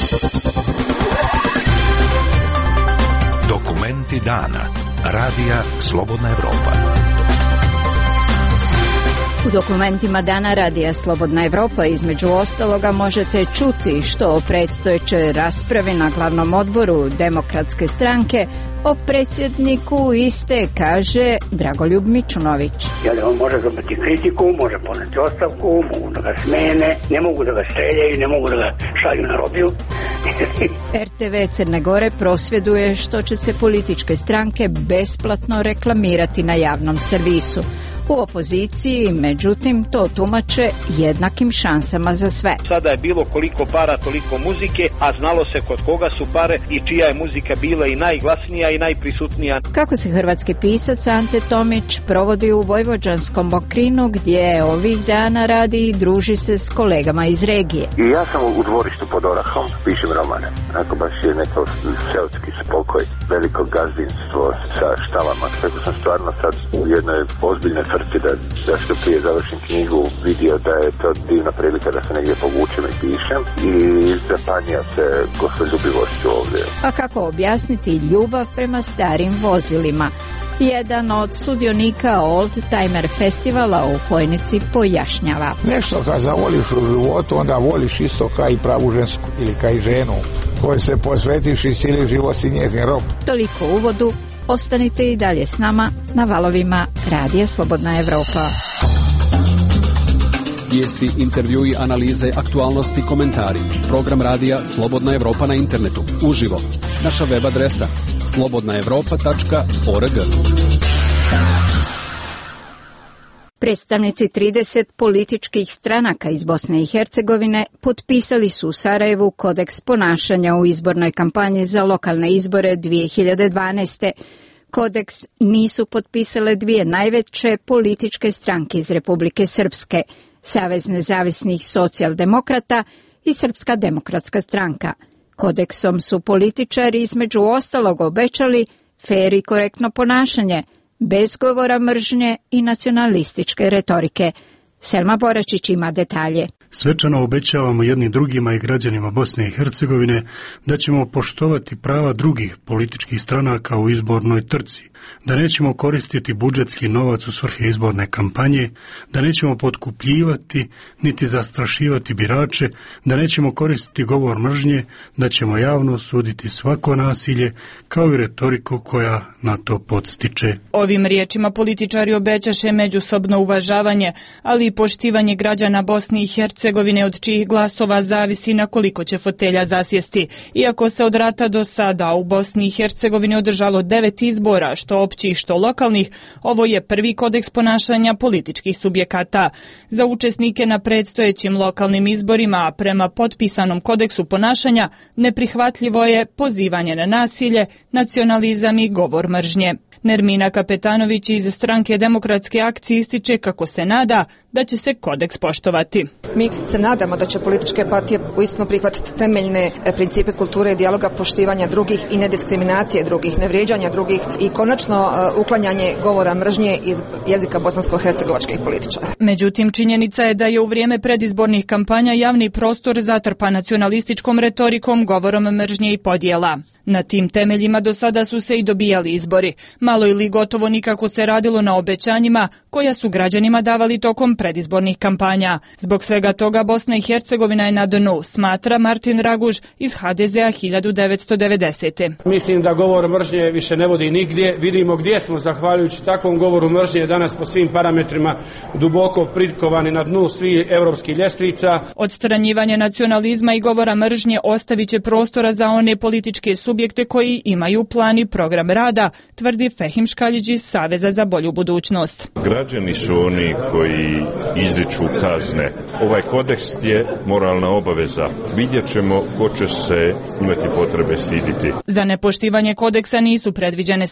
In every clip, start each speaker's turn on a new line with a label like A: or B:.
A: Dokumenti dana. Radija Slobodna Evropa.
B: U dokumentima dana Radija Slobodna Evropa između ostaloga možete čuti što o predstojećoj raspravi na glavnom odboru Demokratske stranke o predsjedniku iste kaže Dragoljub Mićunović.
C: On može dobiti kritiku, može podneti ostavku, mogu da ga smene, ne mogu da ga streljaju, ne mogu da ga šalju na robiju.
B: RTV Crne Gore prosvjeduje što će se političke stranke besplatno reklamirati na javnom servisu. U opoziciji, međutim, to tumače jednakim šansama za sve.
D: Sada je bilo koliko para, toliko muzike, a znalo se kod koga su pare i čija je muzika bila i najglasnija i najprisutnija.
B: Kako se hrvatski pisac Ante Tomić provodi u vojvođanskom Mokrinu, gdje ovih dana radi i druži se s kolegama iz regije.
E: I ja sam u dvorištu pod Orahom, pišem romane. Ako baš je neko seoski spokoj, veliko gazdinstvo sa štalama. Tako sam stvarno sad u jednoj ozbiljnoj da što prije završim knjigu vidio da je to divna prilika da se negdje povučem i pišem i zapanjio se gostoljubivošću ovdje.
B: A kako objasniti ljubav prema starim vozilima? Jedan od sudionika Old Timer festivala u Fojnici pojašnjava.
F: Nešto kad zavoliš u životu, onda voliš isto kao i pravu žensku ili kao i ženu koji se posvetiš i cijeli život si njezin rob.
B: Toliko u uvodu. Ostanite i dalje s nama na valovima Radija Slobodna Evropa.
G: Vijesti, intervjui, analize, aktualnosti, komentari. Program Radija Slobodna Evropa na internetu. Uživo. Naša web adresa slobodnaevropa.org.
B: Predstavnici 30 političkih stranaka iz Bosne i Hercegovine potpisali su u Sarajevu kodeks ponašanja u izbornoj kampanji za lokalne izbore 2012. Kodeks nisu potpisale dvije najveće političke stranke iz Republike Srpske, Savez nezavisnih socijaldemokrata i Srpska demokratska stranka. Kodeksom su političari između ostalog obećali fer i korektno ponašanje, bez govora mržnje i nacionalističke retorike. Selma Boračić ima detalje.
H: Svečano obećavamo jedni drugima i građanima Bosne i Hercegovine da ćemo poštovati prava drugih političkih stranaka u izbornoj trci, da nećemo koristiti budžetski novac u svrhe izborne kampanje, da nećemo potkupljivati niti zastrašivati birače, da nećemo koristiti govor mržnje, da ćemo javno osuditi svako nasilje kao i retoriku koja na to podstiče.
I: Ovim riječima političari obećaše međusobno uvažavanje, ali i poštivanje građana Bosne i Hercegovine od čijih glasova zavisi na koliko će fotelja zasjesti. Iako se od rata do sada u Bosni i Hercegovini održalo 9 izbora, što općih, što lokalnih, ovo je prvi kodeks ponašanja političkih subjekata. Za učesnike na predstojećim lokalnim izborima, prema potpisanom kodeksu ponašanja, neprihvatljivo je pozivanje na nasilje, nacionalizam i govor mržnje. Nermina Kapetanović iz stranke Demokratske akcije ističe kako se nada da će se kodeks poštovati.
J: Mi se nadamo da će političke partije uistinu prihvatiti temeljne principe kulture i dijaloga, poštivanja drugih i nediskriminacije drugih, nevrijeđanja drugih i konačno uklanjanje govora mržnje iz jezika bosansko-hercegovačkih političara.
I: Međutim, činjenica je da je u vrijeme predizbornih kampanja javni prostor zatrpan nacionalističkom retorikom, govorom mržnje i podjela. Na tim temeljima do sada su se i dobijali izbori. Malo ili gotovo nikako se radilo na obećanjima koja su građanima davali tokom predizbornih kampanja. Zbog svega toga Bosna i Hercegovina je na dnu, smatra Martin Raguž iz HDZ-a 1990.
K: Mislim da govor mržnje više ne vodi nigdje. Vidimo gdje smo zahvaljujući takvom govoru mržnje danas po svim parametrima duboko prikovani na dnu svih europskih ljestvica.
I: Odstranjivanje nacionalizma i govora mržnje ostavit će prostora za one političke subjekte koji imaju plan i program rada, tvrdi Fehim Škaljić iz Saveza za bolju budućnost.
L: Građani su oni koji izriču kazne. Ovaj kodeks je moralna obaveza. Vidjet ćemo ko će se imati potrebe stiditi.
I: Za nepoštivanje kodeksa nisu predviđene sankcije.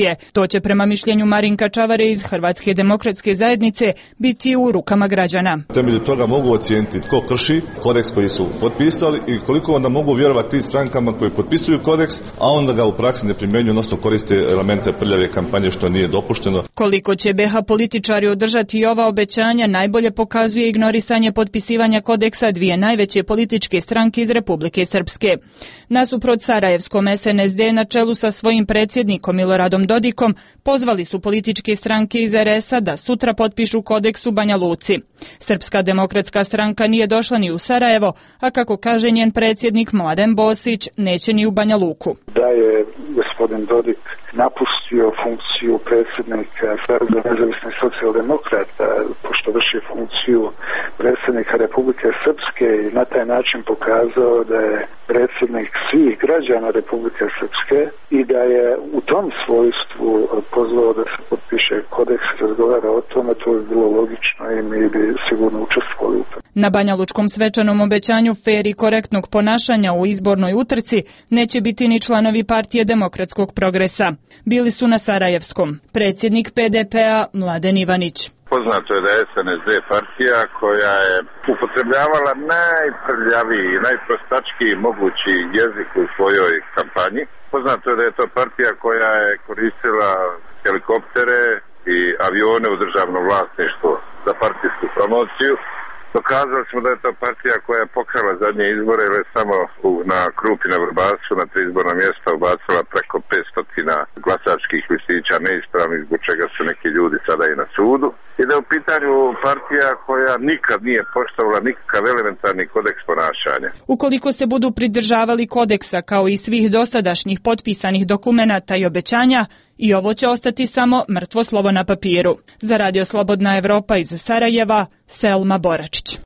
I: partije. To će prema mišljenju Marinka Čavare iz Hrvatske demokratske zajednice biti u rukama građana.
M: Temelju toga mogu ocijeniti tko krši kodeks koji su potpisali i koliko onda mogu vjerovati strankama koji potpisuju kodeks, a onda ga u praksi ne primjenjuju, odnosno koriste elemente prljave kampanje što nije dopušteno.
I: Koliko će BiH političari održati i ova obećanja najbolje pokazuje ignorisanje potpisivanja kodeksa dvije najveće političke stranke iz Republike Srpske. Nasuprot sarajevskom SNSD na čelu sa svojim predsjednikom Miloradom Dodikom pozvali su političke stranke iz RS-a da sutra potpišu kodeks u Banja Luci. Srpska demokratska stranka nije došla ni u Sarajevo, a kako kaže njen predsjednik Mladen Bosić, neće ni u Banja Luku.
N: Da je gospodin Dodik napustio funkciju predsjednika Saveza nezavisnih socijaldemokrata, pošto vrši funkciju predsjednika Republike Srpske i na taj način pokazao da je predsjednik svih građana Republike Srpske i da je u tom svojstvu pozvao da se potpiše kodeks i razgovara o tome, to je bilo logično i mi bi sigurno učestvovali u tome.
I: Na banjalučkom svečanom obećanju fer i korektnog ponašanja u izbornoj utrci neće biti ni članovi Partije demokratskog progresa. Bili su na sarajevskom. Predsjednik PDP-a Mladen Ivanić.
O: Poznato je da je SNSD partija koja je upotrebljavala najprljaviji i najprostačkiji mogući jezik u svojoj kampanji. Poznato je da je to partija koja je koristila helikoptere i avione u državno vlasništvo za partijsku promociju. Dokazali smo da je to partija koja je pokrala zadnje izbore, jer je samo na Krupi na Vrbasu na 3 izborna mjesta ubacila preko 500 glasačkih listića neispravnih, zbog čega su neki ljudi sada i na sudu. I da je u pitanju partija koja nikad nije poštovala nikakav elementarni kodeks ponašanja.
I: Ukoliko se budu pridržavali kodeksa kao i svih dosadašnjih potpisanih dokumenata i obećanja, i ovo će ostati samo mrtvo slovo na papiru. Za Radio Slobodna Evropa iz Sarajeva, Selma Boračić.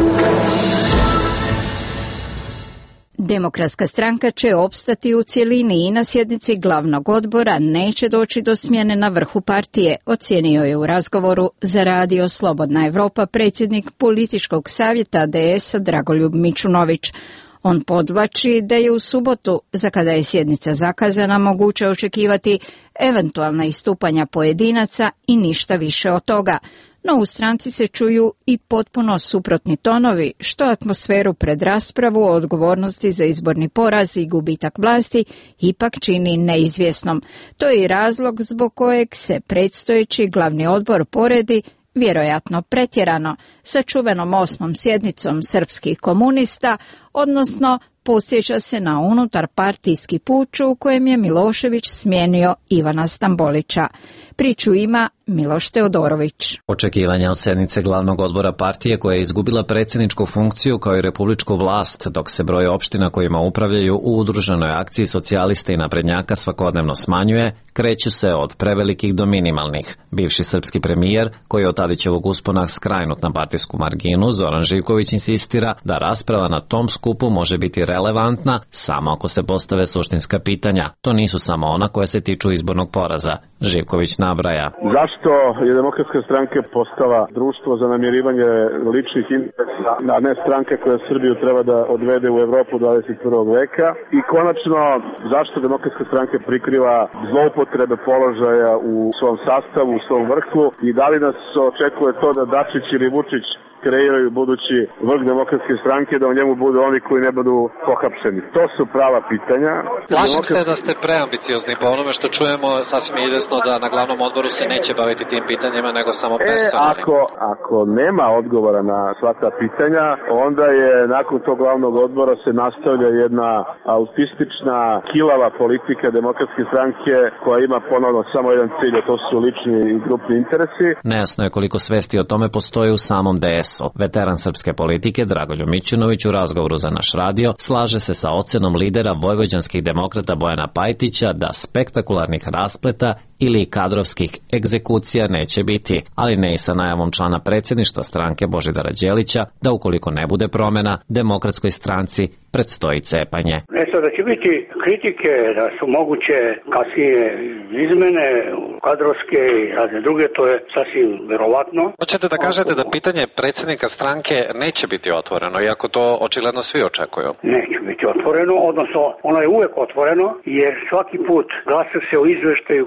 B: Demokratska stranka će opstati u cjelini i na sjednici glavnog odbora neće doći do smjene na vrhu partije, ocijenio je u razgovoru za Radio Slobodna Evropa predsjednik političkog savjeta DS-a Dragoljub Mićunović. On podvlači da je u subotu, za kada je sjednica zakazana, moguće očekivati eventualna istupanja pojedinaca i ništa više od toga. No u stranci se čuju i potpuno suprotni tonovi, što atmosferu pred raspravu o odgovornosti za izborni poraz i gubitak vlasti ipak čini neizvjesnom. To je i razlog zbog kojeg se predstojeći glavni odbor poredi, vjerojatno pretjerano, sa čuvenom 8. sjednicom srpskih komunista, odnosno podsjeća se na unutar partijski puč u kojem je Milošević smijenio Ivana Stambolića. Priču ima Miloš Teodorović.
P: Očekivanja od sjednice glavnog odbora partije koja je izgubila predsjedničku funkciju kao i republičku vlast, dok se broj opština kojima upravljaju u udruženoj akciji socijalista i naprednjaka svakodnevno smanjuje, kreću se od prevelikih do minimalnih. Bivši srpski premijer, koji je od Tadićevog uspona skrajnut na partijsku marginu, Zoran Živković insistira da rasprava na tom skupu može biti relevantna samo ako se postave suštinska pitanja. To nisu samo ona koja se tiču izbornog poraza. Živković nabraja.
Q: Zašto je Demokratska stranka postala društvo za namirivanje ličnih interesa, a ne stranka koja Srbiju treba da odvede u Evropu 21. veka? I konačno, zašto Demokratska stranka prikriva zloupotrebe položaja u svom sastavu, u svom vrhu i da li nas očekuje to da Dačić ili Vučić kreiraju budući vrh Demokratske stranke, da u njemu budu oni koji ne budu pohapšeni. To su prava pitanja.
R: Plašim se da ste preambiciozni po onome što čujemo, sasvim izvesno da na glavnom odboru se neće baviti tim pitanjima, nego samo personalnim.
Q: Ako nema odgovora na sva ta pitanja, onda je nakon tog glavnog odbora se nastavlja jedna autistična, kilava politika Demokratske stranke koja ima ponovno samo jedan cilj, a to su lični i grupni interesi.
P: Nejasno je koliko svesti o tome postoji u samom DS-u. Veteran srpske politike Dragoljub Mićunović u razgovoru za naš radio slaže se sa ocenom lidera vojvođanskih demokrata Bojana Pajtića da spektakularnih raspleta ili kadrovskih egzekucija neće biti, ali ne i sa najavom člana predsjedništva stranke Božidara Đelića da ukoliko ne bude promjena, Demokratskoj stranci predstoji cepanje.
C: Da će biti kritike da su moguće kasnije izmene kadrovske i razne druge, to je sasvim verovatno.
R: Hoćete da kažete da pitanje predsjednika stranke neće biti otvoreno, iako to očigledno svi očekuju?
C: Neće biti otvoreno, odnosno ono je uvek otvoreno, jer svaki put glasa se o izveštaju koji predsjednik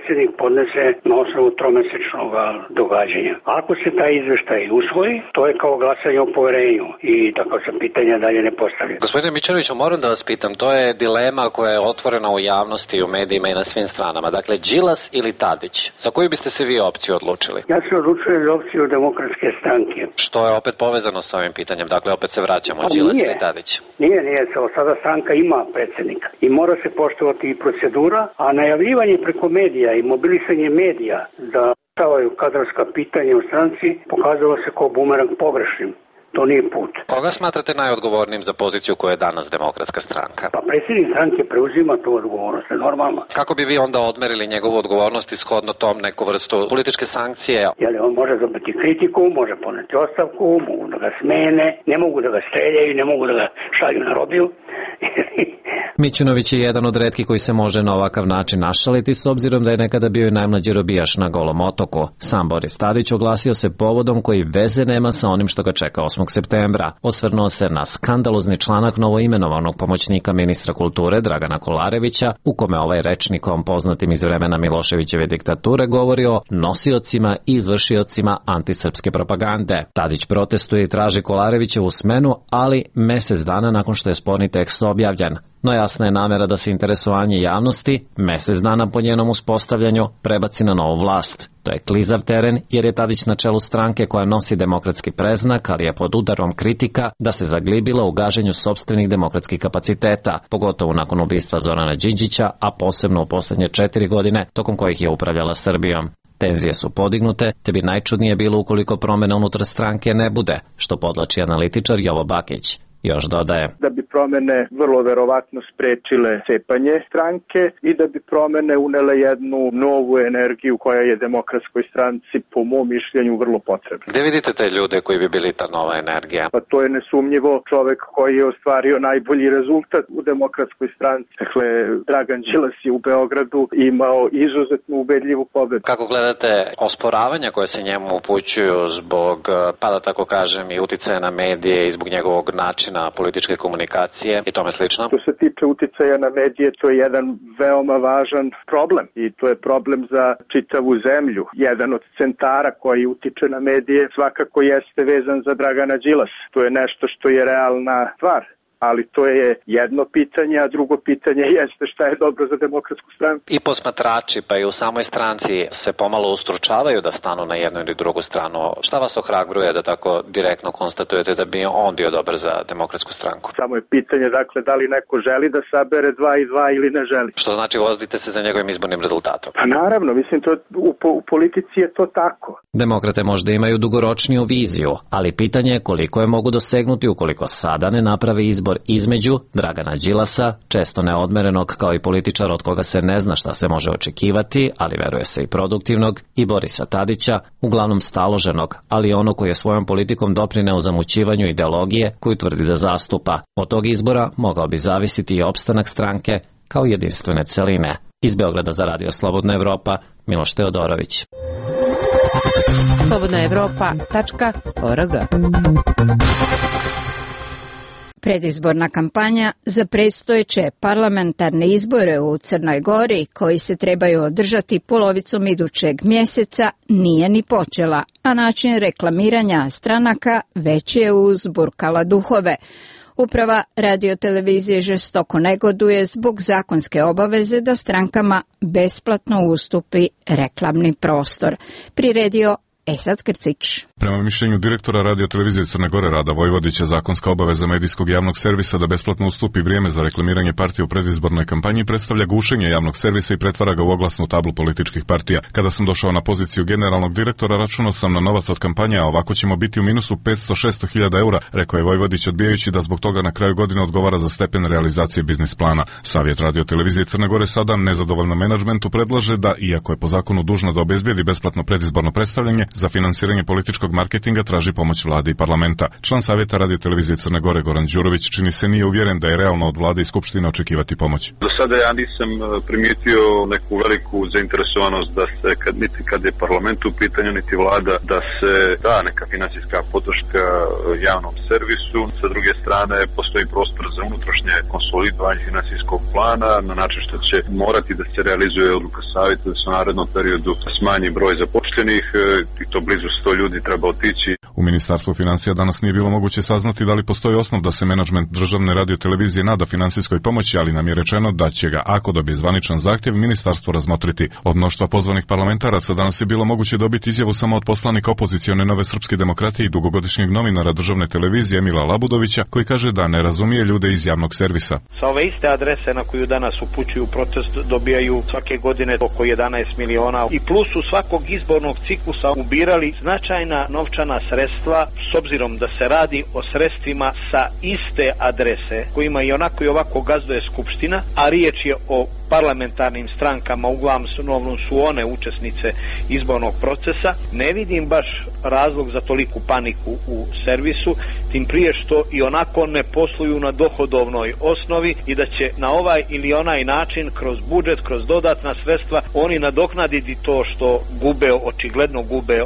C: predsjednik podnese na osnovu tromesečnog događanja. Ako se taj izveštaj usvoji, to je kao glasanje o poverenju i tako se pitanja dalje ne postavlja.
R: Gospodine Mićunoviću, moram da vas pitam, to je dilema koja je otvorena u javnosti, u medijima i na svim stranama. Dakle, Đilas ili Tadić? Za koju biste se vi opciju odlučili?
C: Ja se odlučujem za opciju Demokratske stranke.
R: Što je opet povezano sa ovim pitanjem? Dakle, opet se vraćamo Đilas ili Tadić?
C: Nije. Sada stranka ima predsjednika i mora se poštovati i procedura, a najavljivanje preko medija i mobilisanje medija da stavaju kadrovska pitanja u stranci pokazalo se kao bumerang pogrešnim. To nije put.
R: Koga smatrate najodgovornijim za poziciju koja je danas Demokratska stranka?
C: Pa predsjednik stranke preuzima tu odgovornost, je normalno.
R: Kako bi vi onda odmerili njegovu odgovornost i shodno tom neku vrstu političke sankcije?
C: On može dobiti kritiku, može poneti ostavku, mogu da ga smene, ne mogu da ga streljaju, ne mogu da ga šalju na robiju.
P: Mićunović je jedan od retkih koji se može na ovakav način našaliti s obzirom da je nekada bio i najmlađi robijaš na Golom otoku. Sam Boris Tadić oglasio se povodom koji veze nema sa onim što ga čeka 8. septembra. Osvrnuo se na skandalozni članak novoimenovanog pomoćnika ministra kulture Dragana Kolarevića, u kome ovaj rečnikom poznatim iz vremena Miloševićeve diktature govori o nosiocima i izvršiocima antisrpske propagande. Tadić protestuje i traži Kolarevićevu smenu, ali mesec dana nakon što je sporni tekst objavljen. No jasna je namera da se interesovanje javnosti, mesec dana po njenom uspostavljanju, prebaci na novu vlast. To je klizav teren jer je Tadić na čelu stranke koja nosi demokratski preznak, ali je pod udarom kritika da se zaglibila u gaženju sopstvenih demokratskih kapaciteta, pogotovo nakon ubistva Zorana Đinđića, a posebno u poslednje 4 godine, tokom kojih je upravljala Srbijom. Tenzije su podignute, te bi najčudnije bilo ukoliko promjena unutar stranke ne bude, što podlači analitičar Jovo Bakić. Još dodaje
S: da bi promene vrlo verovatno sprečile cepanje stranke i da bi promene unele jednu novu energiju koja je Demokratskoj stranci po mom mišljenju vrlo potrebna.
R: Gde vidite te ljude koji bi bili ta nova energija?
S: Pa to je nesumnjivo čovek koji je ostvario najbolji rezultat u Demokratskoj stranci. Dakle, Dragan Đilas je u Beogradu imao izuzetno ubedljivu pobedu.
R: Kako gledate osporavanja koje se njemu upućuju zbog, pa da tako kažem, i uticaja na medije i zbog njegovog načina političke komunikacije i tome slično?
S: Što se tiče uticaja na medije, to je jedan veoma važan problem i to je problem za čitavu zemlju. Jedan od centara koji utiče na medije svakako jeste vezan za Dragana Đilasa. To je nešto što je realna stvar. Ali to je jedno pitanje, a drugo pitanje jeste šta je dobro za Demokratsku stranku.
R: I posmatrači, pa i u samoj stranci se pomalo ustručavaju da stanu na jednu ili drugu stranu. Šta vas ohrabruje da tako direktno konstatujete da bi on bio dobar za Demokratsku stranku?
S: Samo je pitanje, dakle, da li neko želi da sabere 2 i 2 ili ne želi.
R: Što znači vozite se za njegovim izbornim rezultatom?
S: Pa naravno, mislim, u politici je to tako.
P: Demokrate možda imaju dugoročniju viziju, ali pitanje je koliko je mogu dosegnuti ukoliko sada ne naprave izbor između Dragana Đilasa, često neodmerenog kao i političar od koga se ne zna šta se može očekivati, ali veruje se i produktivnog, i Borisa Tadića, uglavnom staloženog, ali ono koji je svojom politikom doprineo zamućivanju ideologije koju tvrdi da zastupa. Od tog izbora mogao bi zavisiti i opstanak stranke kao jedinstvene celine. Iz Beograda za Radio Slobodna Evropa, Miloš Teodorović.
B: slobodnaevropa.org. Predizborna kampanja za predstojeće parlamentarne izbore u Crnoj Gori, koji se trebaju održati polovicom idućeg mjeseca, nije ni počela, a način reklamiranja stranaka već je uzburkala duhove. Uprava radiotelevizije žestoko negoduje zbog zakonske obaveze da strankama besplatno ustupi reklamni prostor. Priredio Esad Krcić.
T: Prema mišljenju direktora radiotelevizije Crne Gore Rada Vojvodića, zakonska obaveza medijskog javnog servisa da besplatno ustupi vrijeme za reklamiranje partije u predizbornoj kampanji predstavlja gušenje javnog servisa i pretvara ga u oglasnu tablu političkih partija. Kada sam došao na poziciju generalnog direktora, računao sam na novac od kampanje, a ovako ćemo biti u minusu 500-600 hiljada eura, rekao je Vojvodić, odbijajući da zbog toga na kraju godine odgovara za stepen realizacije biznis plana. Savjet radiotelevizije Crne Gore sada nezadovoljno menadžmentu predlaže da, iako je po zakonu dužna da obezbijedi besplatno predizborno predstavljanje, Za finansiranje političkog marketinga traži pomoć vlade i parlamenta. Član savjeta Radio televizije Crne Gore Goran Đurović čini se nije uvjeren da je realno od vlade i skupštine očekivati pomoć.
U: Do sada ja nisam primijetio neku veliku zainteresovanost da se niti kad je parlament u pitanju niti vlada da se da neka finansijska podrška javnom servisu. Sa druge strane postoji prostor za unutrašnje konsolidovanje finansijskog plana na način što će morati da se realizuje odluka savjeta da se u narednom periodu smanji broj zaposlenih i to blizu 100 ljudi treba otići.
T: U Ministarstvu financija danas nije bilo moguće saznati da li postoji osnov da se menadžment državne radiotelevizije nada finansijskoj pomoći, ali nam je rečeno da će ga, ako dobije zvaničan zahtjev, ministarstvo razmotriti. Od mnoštva pozvanih parlamentaraca danas je bilo moguće dobiti izjavu samo od poslanika opozicione Nove srpske demokratije i dugogodišnjeg novinara državne televizije Emila Labudovića, koji kaže da ne razumije ljude iz javnog servisa.
D: Sa ove iste adrese na koju danas upućuju protest dobijaju svake godine oko 11 miliona i plus u svakog izbornog ciklusa ubirali značajna novčana sredstva s obzirom da se radi o sredstvima sa iste adrese kojima i onako i ovako gazduje Skupština, a riječ je o parlamentarnim strankama, uglavnom su one učesnice izbornog procesa. Ne vidim baš razlog za toliku paniku u servisu, tim prije što i onako ne posluju na dohodovnoj osnovi i da će na ovaj ili onaj način kroz budžet, kroz dodatna sredstva oni nadoknaditi to što očigledno gube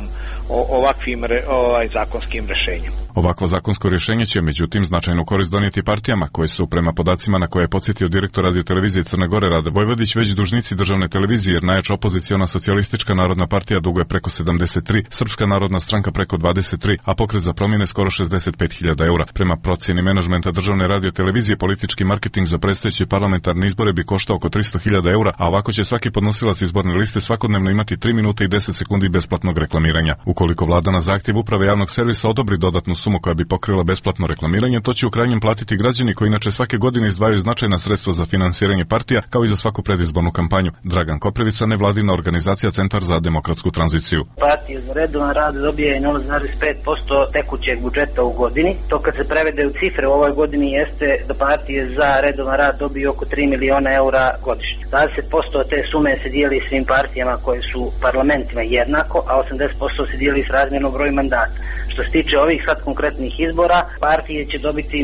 D: ovakvim zakonskim rješenjem.
T: Ovakvo zakonsko rješenje će, međutim, značajnu korist donijeti partijama, koje su, prema podacima na koje je podsjetio direktor Radio televizije Crne Gore Rade Vojvodić, već dužnici državne televizije, jer najjača opoziciona Socijalistička narodna partija duguje preko 73, Srpska narodna stranka preko 23, a Pokret za promjene skoro 65.000 eura. Prema procjeni menadžmenta državne radio televizije, politički marketing za predstojeće parlamentarne izbore bi koštao oko 300.000 eura, a ovako će svaki podnosilac izborne liste svakodnevno imati 3 minute i 10 sekundi besplatnog reklamiranja. Ukoliko vlada na zahtjev uprave javnog servisa odobri dodatnu sumu koja bi pokrila besplatno reklamiranje, to će u krajnjem platiti građani koji inače svake godine izdvajaju značajna sredstva za finansiranje partija, kao i za svaku predizbornu kampanju. Dragan Koprivica, nevladina organizacija Centar za demokratsku tranziciju.
V: Partija za redovan rad dobije 0,5% tekućeg budžeta u godini. To kad se prevede u cifre u ovoj godini jeste da partije za redovan rad dobiju oko 3 miliona eura godišnje. 20% od te sume se dijeli svim partijama koje su parlamentima jednako, a 80% se dijeli s razmjerno broj mandata. Što se tiče ovih sad konkretnih izbora, partije će dobiti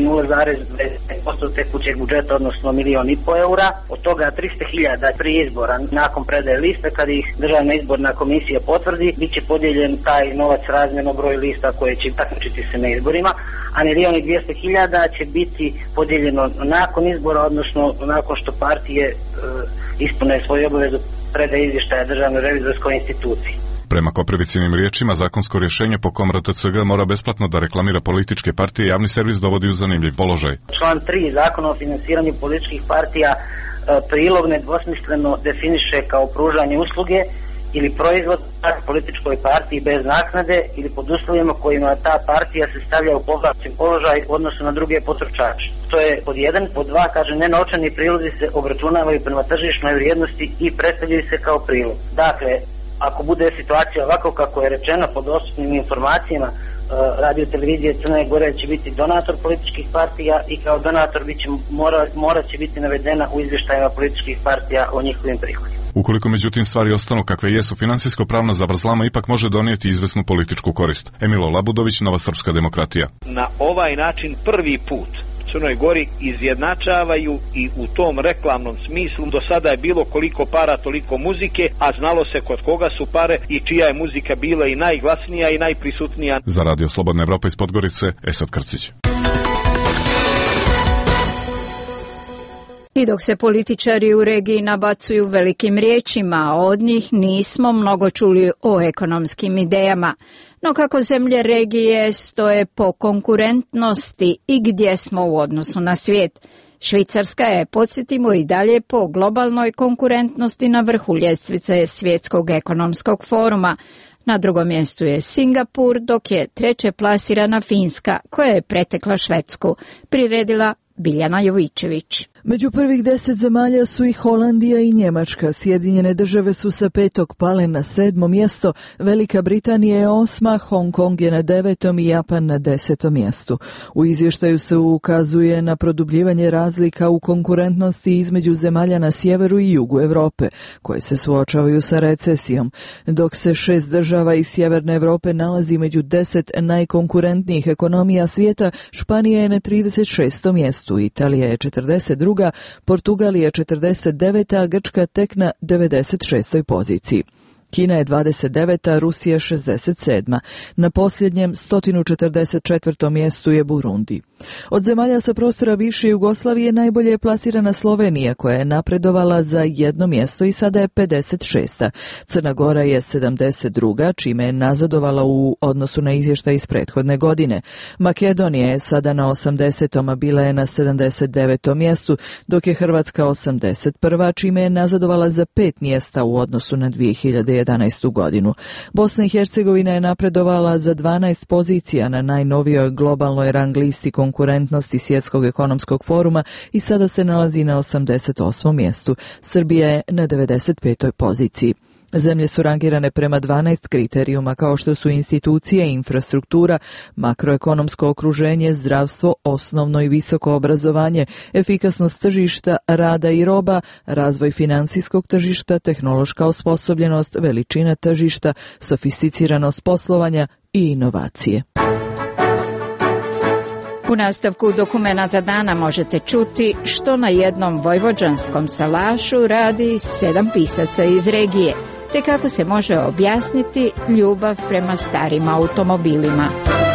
V: 0,5% tekućeg budžeta, odnosno 1,5 miliona eura. Od toga 300.000 prije izbora, nakon predaje liste, kad ih Državna izborna komisija potvrdi, bit će podijeljen taj novac razmjerno broj lista koje će takmičiti se na izborima, a 1.200.000 će biti podijeljeno nakon izbora, odnosno nakon što partije ispune svoju obavezu predaje izvještaja Državnoj revizorskoj instituciji.
T: Prema Koprivicinim riječima, zakonsko rješenje po kom RTCG mora besplatno da reklamira političke partije, javni servis dovodi u zanimljiv položaj.
V: Član 3 Zakona o financiranju političkih partija prilog nedvosmisleno definiše kao pružanje usluge ili proizvod političkoj partiji bez naknade ili pod uslovima kojima ta partija se stavlja u povlašćen položaj u odnosu na druge potrošače. To je pod 1, pod 2 kaže nenovčani prilozi se obračunavaju prema tržišnoj vrijednosti i predstavljaju se kao prilog. Dakle, ako bude situacija ovako kako je rečeno po dostupnim informacijama, Radio televizije Crne Gore će biti donator političkih partija i kao donator morat će biti navedena u izvještajima političkih partija o njihovim prihodima.
T: Ukoliko međutim stvari ostanu kakve jesu, financijsko-pravna zavrzlama ipak može donijeti izvesnu političku korist. Emilo Labudović, Nova srpska demokratija.
D: Na ovaj način prvi put Crnoj Gori izjednačavaju i u tom reklamnom smislu. Do sada je bilo koliko para, toliko muzike, a znalo se kod koga su pare i čija je muzika bila i najglasnija i najprisutnija.
T: Za Radio Slobodna Evropa iz Podgorice, Esad Krcić.
B: I dok se političari u regiji nabacuju velikim riječima, od njih nismo mnogo čuli o ekonomskim idejama. No kako zemlje regije stoje po konkurentnosti i gdje smo u odnosu na svijet? Švicarska je, podsjetimo, i dalje po globalnoj konkurentnosti na vrhu ljestvice Svjetskog ekonomskog foruma. Na drugom mjestu je Singapur, dok je treće plasirana Finska, koja je pretekla Švedsku. Priredila Biljana Jovičević.
A: Među prvih 10 zemalja su i Holandija i Njemačka. Sjedinjene države su sa 5. pale na 7. mjesto, Velika Britanija je 8., Hong Kong je na 9. i Japan na 10. mjestu. U izvještaju se ukazuje na produbljivanje razlika u konkurentnosti između zemalja na sjeveru i jugu Europe, koje se suočavaju sa recesijom, dok se 6 država iz sjeverne Europe nalazi među 10 najkonkurentnijih ekonomija svijeta. Španija je na 36. mjestu, Italija je 42., Portugal je 49., a Grčka tek na 96. poziciji. Kina je 29., Rusija 67. Na posljednjem 144. mjestu je Burundi. Od zemalja sa prostora bivše Jugoslavije najbolje je plasirana Slovenija, koja je napredovala za jedno mjesto i sada je 56. Crna Gora je 72., čime je nazadovala u odnosu na izvještaj iz prethodne godine. Makedonija je sada na 80., a bila je na 79. mjestu, dok je Hrvatska 81., čime je nazadovala za 5 mjesta u odnosu na 2011. godinu. Bosna i Hercegovina je napredovala za 12 pozicija na najnovijoj globalnoj rang listi konkurentnosti Svjetskog ekonomskog foruma i sada se nalazi na 88. mjestu. Srbija je na 95. poziciji. Zemlje su rangirane prema 12 kriterijuma kao što su institucije, infrastruktura, makroekonomsko okruženje, zdravstvo, osnovno i visoko obrazovanje, efikasnost tržišta, rada i roba, razvoj financijskog tržišta, tehnološka osposobljenost, veličina tržišta, sofisticiranost poslovanja i inovacije.
B: U nastavku dokumenata dana možete čuti što na jednom vojvođanskom salašu radi 7 pisaca iz regije, te kako se može objasniti ljubav prema starim automobilima.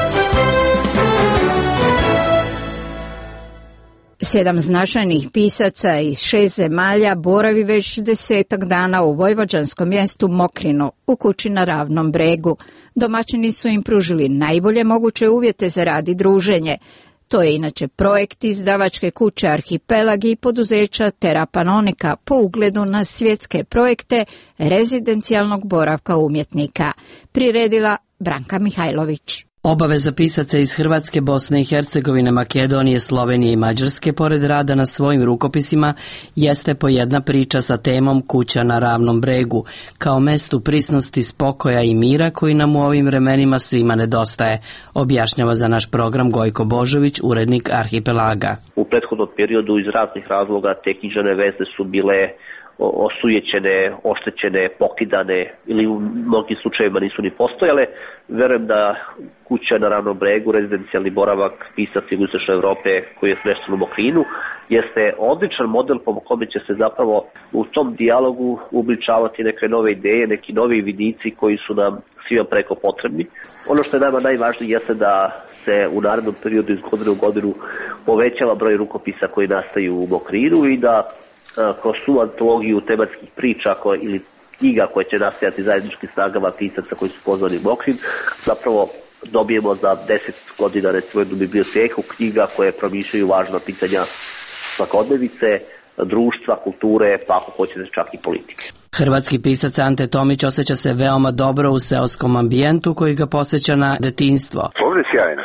B: 7 značajnih pisaca iz 6 zemalja boravi već 10 dana u vojvođanskom mjestu Mokrinu, u kući na Ravnom bregu. Domaćini su im pružili najbolje moguće uvjete za rad i druženje. To je inače projekt izdavačke kuće Arhipelag i poduzeća Terapanonika po ugledu na svjetske projekte rezidencijalnog boravka umjetnika. Priredila Branka Mihajlović.
E: Obaveza pisaca iz Hrvatske, Bosne i Hercegovine, Makedonije, Slovenije i Mađarske, pored rada na svojim rukopisima, jeste po jedna priča sa temom Kuća na Ravnom bregu, kao mestu prisnosti, spokoja i mira koji nam u ovim vremenima svima nedostaje, objašnjava za naš program Gojko Božović, urednik Arhipelaga.
W: U prethodnom periodu iz raznih razloga te književne veze su bile osujećene, oštećene, pokidane ili u mnogim slučajevima nisu ni postojale. Verujem da Kuća na Ravnom bregu, rezidencijalni boravak pisaca Jugoistočne Evrope koji je smešten u Mokrinu, jeste odličan model po kome će se zapravo u tom dijalogu uobličavati neke nove ideje, neki novi vidici koji su nam svima preko potrebni. Ono što je nama najvažnije jeste da se u narednom periodu iz godine u godinu povećava broj rukopisa koji nastaju u Mokrinu i da kroz tu antologiju tematskih priča ili knjiga koje će nastajati zajedničkim snagama pisaca koji su pozvani u Mokrin, zapravo dobijemo za 10 godina recimo jednu biblioteku knjiga koje promišljaju važna pitanja svakodnevice, društva, kulture, pa ako hoćete čak i politike.
E: Hrvatski pisac Ante Tomić osjeća se veoma dobro u seoskom ambijentu koji ga podsjeća na detinjstvo.
X: Ovdje je sjajno.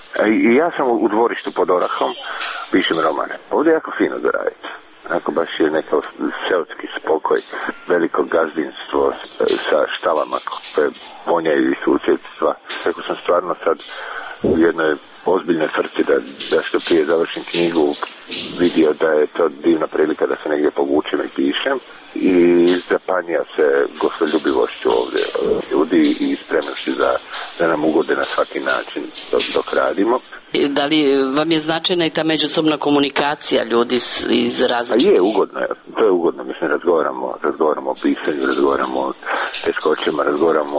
X: I ja sam u dvorištu pod Orahom, pišem romane. Ovdje je jako fino za raditi. Ako baš je neka seoski spokoj, veliko gazdinstvo sa štalama koje vonjaju i susjedstva. Tako sam stvarno sad u jednoj ozbiljnoj frci da što prije završim knjigu vidio da je to divna prilika da se negdje povučem i pišem i zapanjija se gostoljubivošću ovdje ljudi i spremnosti da nam ugode na svaki način dok radimo.
E: Da li vam je značajna i ta međusobna komunikacija ljudi iz različitih?
X: Je, ugodno je. To je ugodno. Mislim, razgovaramo o pisanju, razgovaramo o teškoćama, razgovaramo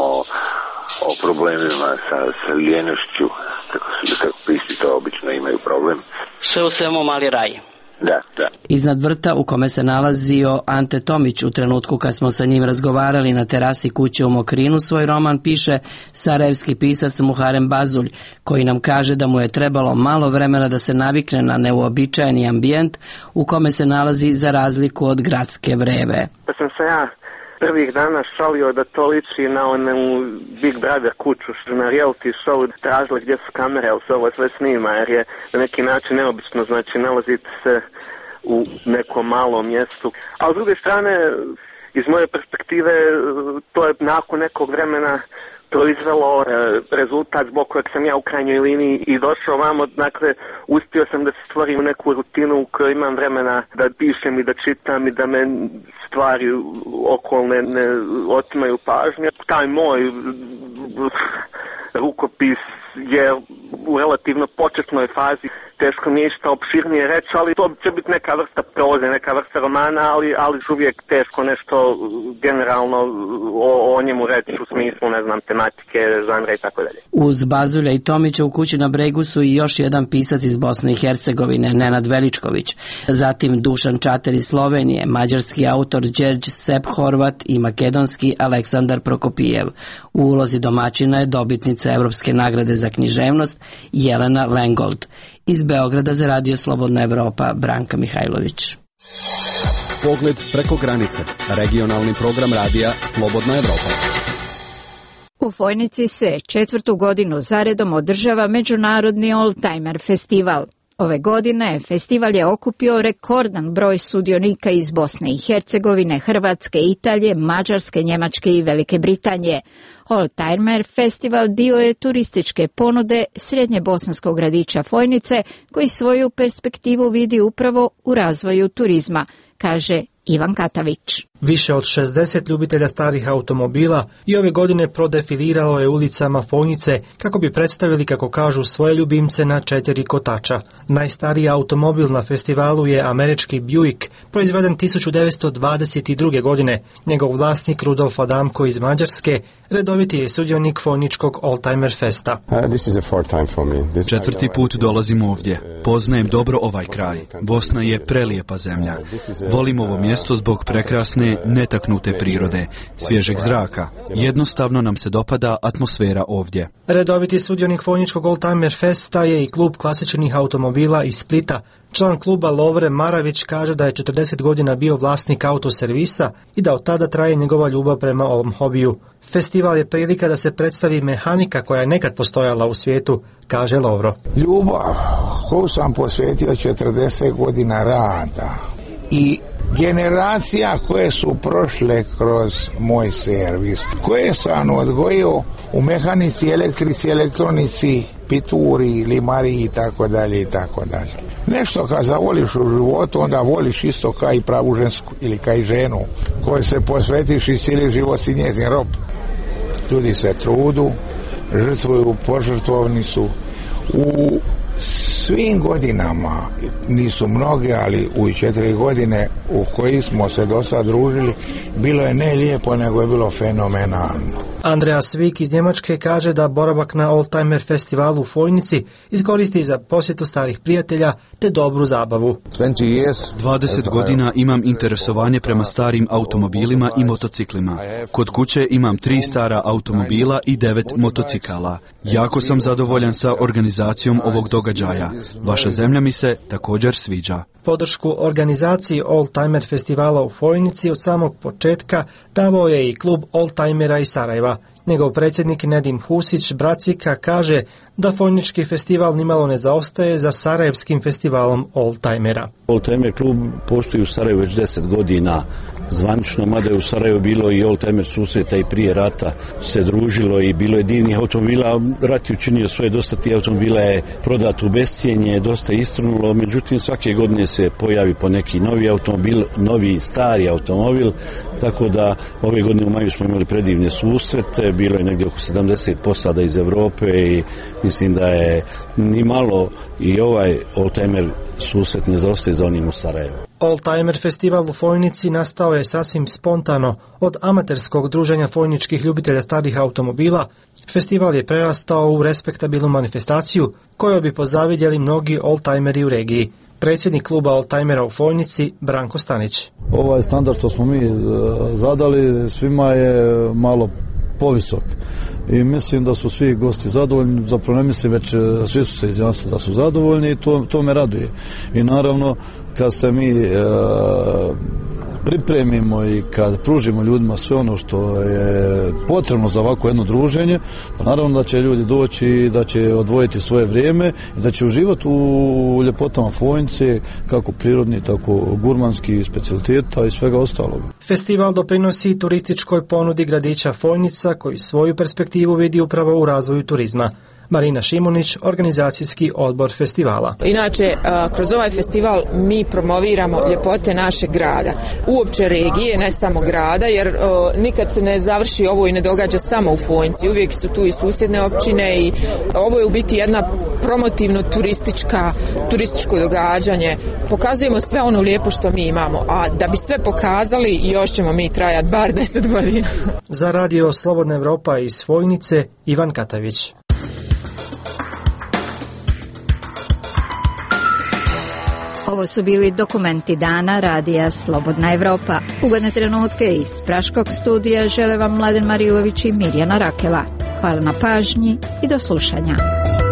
X: o problemima sa lijenošću, kako pisci to obično imaju problem.
E: Sve u svemu mali raj.
X: Da.
E: Iznad vrta u kome se nalazio Ante Tomić u trenutku kad smo sa njim razgovarali na terasi kuće u Mokrinu, svoj roman piše sarajevski pisac Muharem Bazulj, koji nam kaže da mu je trebalo malo vremena da se navikne na neuobičajeni ambijent u kome se nalazi za razliku od gradske vreve.
Y: Da sam se ja prvih dana šalio da to liči na onu Big Brother kuću na reality show, tražili gdje su kamere, ali se ovo sve snima, jer je na neki način neobično, znači nalazite se u nekom malom mjestu. A s druge strane, iz moje perspektive, to je nakon nekog vremena proizvelo rezultat zbog kojeg sam ja u krajnjoj liniji i došao vamo. Dakle, uspio sam da se stvorim neku rutinu u kojoj imam vremena da pišem i da čitam i da me stvari okolne ne otimaju pažnje. Taj moj rukopis je u relativno početnoj fazi, teško mi je išta opširnije reći, ali to će biti neka vrsta proze, neka vrsta romana, ali uvijek teško nešto generalno o njemu reći u smislu, ne znam, tematike, žanra i tako dalje.
E: Uz Bazulja i Tomića u Kući na bregu su i još jedan pisac iz Bosne i Hercegovine, Nenad Veličković, zatim Dušan Čater iz Slovenije, mađarski autor Đerđ Sepp Horvat i makedonski Aleksandar Prokopijev. U ulozi domaćina je dobitnica Evropske nagrade za književnost Jelena Lengold. Iz Beograda za Radio Slobodna Evropa, Branka Mihajlović.
F: Pogled preko granice. Regionalni program radija Slobodna Evropa.
B: U Fojnici se 4. godinu zaredom održava Međunarodni Oldtimer festival. Ove godine festival je okupio rekordan broj sudionika iz Bosne i Hercegovine, Hrvatske, Italije, Mađarske, Njemačke i Velike Britanije. Oldtimer festival dio je turističke ponude srednje bosanskog gradića Fojnice, koji svoju perspektivu vidi upravo u razvoju turizma, kaže Ivan Katavić.
G: Više od 60 ljubitelja starih automobila i ove godine prodefiliralo je ulicama Fojnice kako bi predstavili, kako kažu, svoje ljubimce na 4 kotača. Najstariji automobil na festivalu je američki Buick, proizveden 1922. godine. Njegov vlasnik Rudolf Adamko iz Mađarske redoviti je sudionik Fojničkog Oldtimer festa.
H: 4. put dolazim ovdje. Poznajem dobro ovaj kraj. Bosna je prelijepa zemlja. Volim ovo mjesto zbog prekrasne, netaknute prirode, svježeg zraka. Jednostavno nam se dopada atmosfera ovdje.
G: Redoviti sudionik Fojničkog Oldtimer festa je i klub klasičnih automobila iz Splita. Član kluba Lovre Maravić kaže da je 40 godina bio vlasnik autoservisa i da od tada traje njegova ljubav prema ovom hobiju. Festival je prilika da se predstavi mehanika koja je nekad postojala u svijetu, kaže Lovro.
J: Ljubav koju sam posvetio 40 godina rada i generacija koje su prošle kroz moj servis, koje sam odgojio u mehanici, elektrici, elektronici, pituri, limari i tako dalje i tako dalje. Nešto kad zavoliš u životu, onda voliš isto kao i pravu žensku ili kao i ženu koje se posvetiš i cijeli život si njezin rob. Ljudi se trudu, žrtvuju, požrtvovni su. U svim godinama, nisu mnoge, ali u 4 godine u kojih smo se do sad družili, bilo je ne lijepo, nego je bilo fenomenalno.
G: Andreas Vik iz Njemačke kaže da boravak na Oldtimer festivalu u Fojnici iskoristi za posjetu starih prijatelja te dobru zabavu.
H: 20 godina imam interesovanje prema starim automobilima i motociklima. Kod kuće imam 3 stara automobila i 9 motocikala. Jako sam zadovoljan sa organizacijom ovog događaja. Vaša zemlja mi se također sviđa.
G: Podršku organizaciji Oldtimer festivala u Fojnici od samog početka davao je i klub Oldtimera iz Sarajeva. Njegov predsjednik Nedim Husić Bracika kaže da Fojnički festival nimalo ne zaostaje za Sarajevskim festivalom Oldtimera.
K: Oldtimer klub postoji u Sarajevu već 10 godina zvanično, mada je u Sarajevu bilo i Oldtimer susreta i prije rata se družilo i bilo je divnih automobila. Rat je učinio svoje, dosta tih automobila je prodat u bescijenje, dosta istrunulo, međutim svake godine se pojavi po neki novi automobil, novi stari automobil, tako da ove godine u maju smo imali predivne susrete, bilo je negdje oko 70 posada iz Europe i mislim da je ni malo i ovaj Oldtimer susret ne zaostaje za onim u Sarajevu.
G: Oldtimer festival u Fojnici nastao je sasvim spontano od amaterskog druženja fojničkih ljubitelja starih automobila. Festival je prerastao u respektabilnu manifestaciju kojoj bi pozavidjeli mnogi oldtimeri u regiji. Predsjednik kluba Oldtimera u Fojnici, Branko Stanić.
Z: Ovaj standard što smo mi zadali svima je malo povisok i mislim da su svi gosti zadovoljni, zapravo ne mislim, već svi su se izjasnili da su zadovoljni i to me raduje. I naravno kad ste mi pripremimo i kad pružimo ljudima sve ono što je potrebno za ovako jedno druženje, pa naravno da će ljudi doći i da će odvojiti svoje vrijeme i da će uživati u ljepotama Fojnice, kako prirodni, tako gurmanski specijaliteta i svega ostalog.
G: Festival doprinosi turističkoj ponudi gradića Fojnica, koji svoju perspektivu vidi upravo u razvoju turizma. Marina Šimunić, organizacijski odbor festivala.
I: Inače, kroz ovaj festival mi promoviramo ljepote našeg grada, uopće regije, ne samo grada, jer nikad se ne završi ovo i ne događa samo u Fojnici, uvijek su tu i susjedne općine i ovo je u biti jedna promotivno turističko događanje. Pokazujemo sve ono lijepo što mi imamo, a da bi sve pokazali još ćemo mi trajati bar 10 godina.
G: Za radio Slobodna Evropa iz Fojnice, Ivan Katavić.
B: Ovo su bili dokumenti dana radija Slobodna Evropa. Ugodne trenutke iz Praškog studija žele vam Mladen Marilović i Mirjana Rakela. Hvala na pažnji i do slušanja.